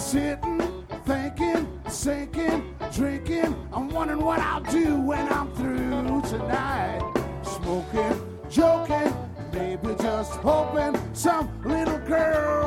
sitting, thinking, sinking, drinking. I'm wondering what I'll do when I'm through tonight. Smoking, joking, maybe just hoping some little girl